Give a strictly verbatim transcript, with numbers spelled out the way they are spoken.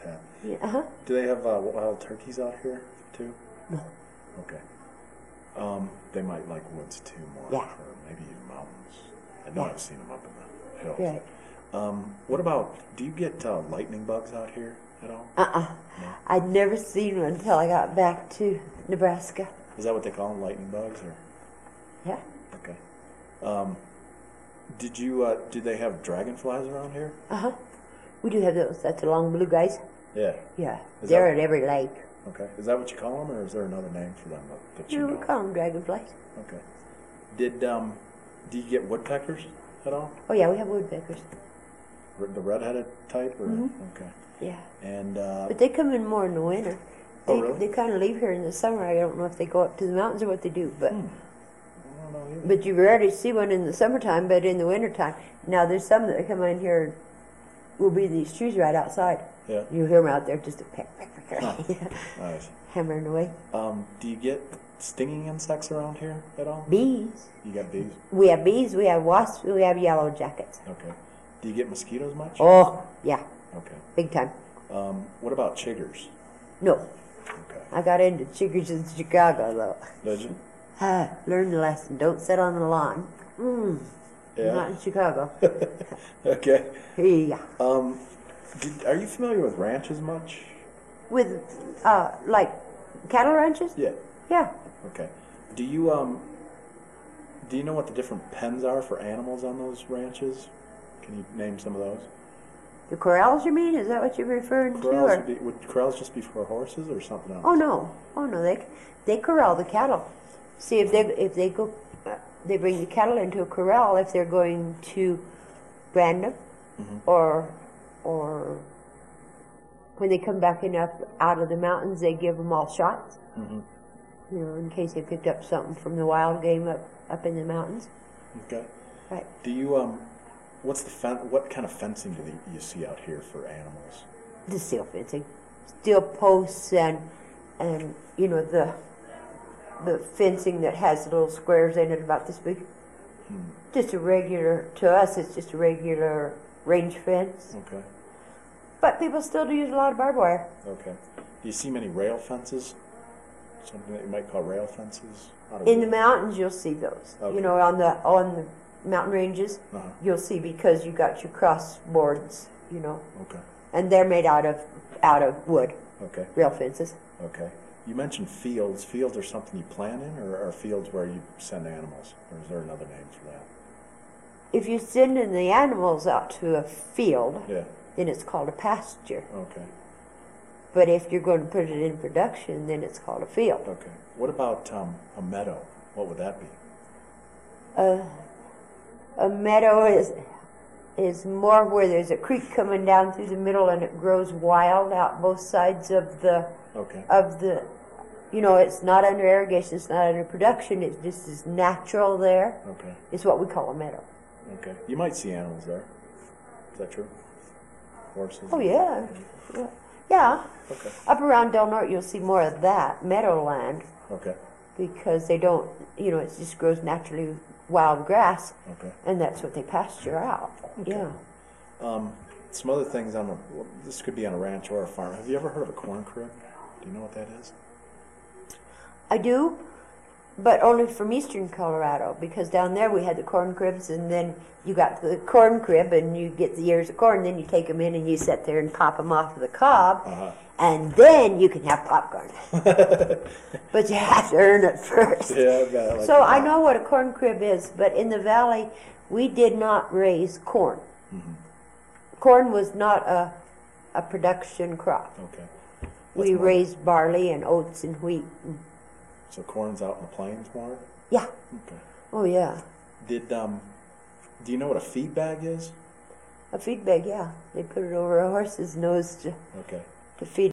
habitat. Yeah, uh-huh. Do they have uh, wild turkeys out here too? No. Okay. Um, they might like woods too more, Yeah. or maybe even mountains. I know Yeah. I've seen them up in the hills. Right. Um, what about, do you get uh, lightning bugs out here at all? Uh-uh. No? I'd never seen one until I got back to Nebraska. Is that what they call them, lightning bugs? Or Yeah. okay. Um, did you? Uh, do they have dragonflies around here? Uh-huh. We do have those. That's the long blue guys. Yeah. Yeah. Is They're that- at every lake. Okay. Is that what you call them, or is there another name for them that, that you You know? would call them dragonflies. Okay. Did um, do you get woodpeckers at all? Oh, yeah, we have woodpeckers. R- The red-headed type, or Mhm. okay. Yeah. And uh, But they come in more in the winter. They, Oh, really? They kind of leave here in the summer. I don't know if they go up to the mountains or what they do, but hmm, I don't know either. but you rarely see one in the summertime, but in the wintertime. Now, there's some that come in here, will be these trees right outside. Yeah. You hear them out there just a peck, peck, peck, Huh. peck, Nice. hammering away. Um, do you get stinging insects around here at all? Bees. You got bees? We have bees, we have wasps, we have yellow jackets. Okay. Do you get mosquitoes much? Oh, yeah, Okay. big time. Um, what about chiggers? No, Okay. I got into chiggers in Chicago, though. Did you? Ah, learned the lesson. Don't sit on the lawn. Mm, Yeah. Not in Chicago. Okay. Yeah. Um, did, are you familiar with ranches much? With, uh, like, cattle ranches? Yeah. Yeah. Okay. Do you um? Do you know what the different pens are for animals on those ranches? Can you name some of those? The corrals, you mean? Is that what you're referring to? Corrals or- would, be, would corrals just be for horses or something else? Oh no, oh no, they they corral the cattle. See if they if they go, uh, they bring the cattle into a corral if they're going to brand them, Mhm. or or when they come back enough out of the mountains, they give them all shots. Mm-hmm. You know, in case they picked up something from the wild game up up in the mountains. Okay. Right. Do you um? What's the fen- what kind of fencing do you see out here for animals? The steel fencing, steel posts, and and you know the the fencing that has little squares in it about this big. Hmm. Just a regular, to us, it's just a regular range fence. Okay. But people still do use a lot of barbed wire. Okay. Do you see many rail fences? Something that you might call rail fences? Out of In the wood? mountains, you'll see those. Okay. You know, on the on the mountain ranges, Uh-huh. you'll see because you got your cross boards. You know, Okay. and they're made out of out of wood, Okay. rail fences. Okay. You mentioned fields. Fields are something you plant in, or are fields where you send animals, or is there another name for that? If you're sending the animals out to a field, Yeah. then it's called a pasture. Okay. But if you're going to put it in production, then it's called a field. Okay. What about um, a meadow? What would that be? Uh, a meadow is is more where there's a creek coming down through the middle and it grows wild out both sides of the Okay. of the you know, it's not under irrigation, it's not under production, it just is natural there. Okay. It's what we call a meadow. Okay. You might see animals there. Is that true? Horses? Oh yeah. Yeah. Yeah. Okay. Up around Del Norte you'll see more of that, meadowland, Okay. because they don't you know, it just grows naturally wild grass Okay. and that's what they pasture out. Okay. Yeah. Um, some other things on the, well, this could be on a ranch or a farm. Have you ever heard of a corn crib? Do you know what that is? I do, but only from eastern Colorado, because down there we had the corn cribs, and then you got the corn crib, and you get the ears of corn, then you take them in and you sit there and pop them off of the cob, Uh-huh. and then you can have popcorn. But you have to earn it first. Yeah, I bet. I like So that. I know what a corn crib is, but in the valley, we did not raise corn. Mhm. Corn was not a, a production crop. Okay. We That's more- raised barley and oats and wheat. So corn's out in the plains more? Yeah. Okay. Oh, yeah. Did, um, do you know what a feed bag is? A feed bag, yeah. They put it over a horse's nose to, Okay. to feed